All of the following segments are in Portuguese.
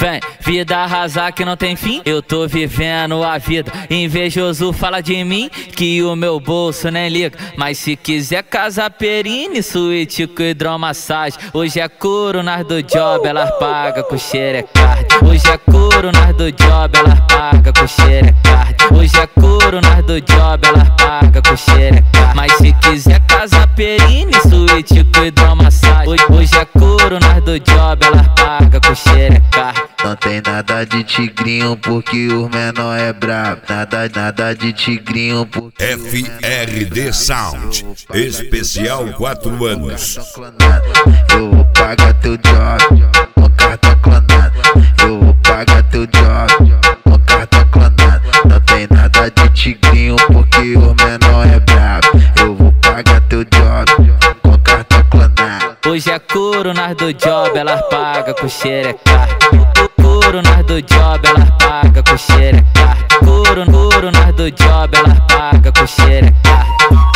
Vem, vida arrasar que não tem fim, eu tô vivendo a vida. Invejoso fala de mim, que o meu bolso nem liga. Mas se quiser casa perine, suíte com hidromassagem. Hoje é couro nas do job, elas pagam com xerecard. Hoje é couro nas do job, elas pagam com xerecard. Hoje é couro nas do job, elas pagam com xerecard. Mas se quiser casa perine, suíte com hidromassagem. Hoje é couro nas do job, elas pagam com xerecard. Não tem nada de tigrinho porque os menor é brabo. Nada de tigrinho porque FRD Sound, especial 4 anos. Eu vou pagar teu job com cartão clonado. Eu vou pagar teu job com cartão clonado. Não tem nada de tigrinho porque os menor é brabo. Eu vou pagar teu job com cartão clonado. Hoje é couro nas do job, elas pagam com xerecard. Couro nas do job, elas pagam com xerecard. Couro nas do job, elas pagam com xerecard.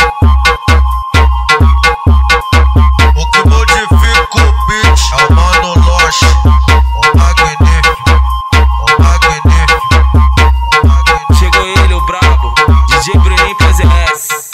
O que modifica o beat é o Mano Loche, o magnífico, o magnífico, o magnífico. Chegou ele, o brabo, DJ Bruninho PZS.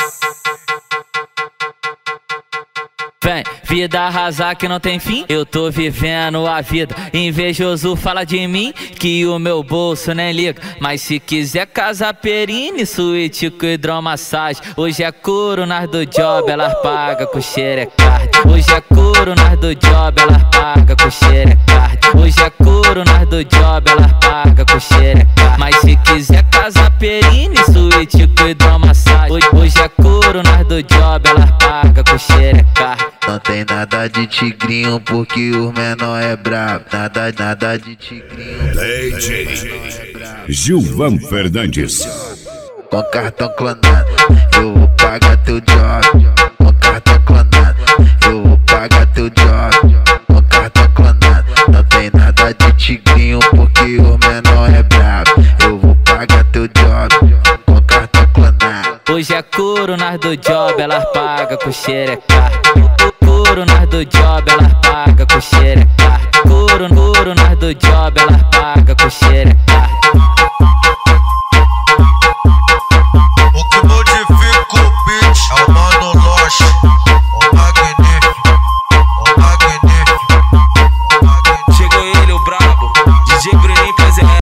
Vem, vida arrasar que não tem fim, eu tô vivendo a vida. Invejoso fala de mim, que o meu bolso nem liga. Mas se quiser casa perine, suíte com hidromassagem. Hoje é couro nas do job, elas pagam com xerecard. Hoje é couro nas do job, elas pagam com xerecard. Hoje é couro nas do job, elas pagam com xerecard. Mas se quiser casa perine, suíte com hidromassagem. Hoje é couro nas do job, elas pagam com xerecard. Não tem nada de tigrinho porque os menor é brabo. Nada de tigrinho. DJ Gilvan Fernandes. Com cartão clonado, eu vou pagar teu job com cartão clonado. Eu vou pagar teu job com cartão clonado. Não tem nada de tigrinho porque os menor é brabo. Eu vou pagar teu job com cartão clonado. Hoje é couro nas do job, elas pagam com xerecard. Couro nas do job, elas pagam com xerecard. Couro nas do job, elas pagam com xerecard.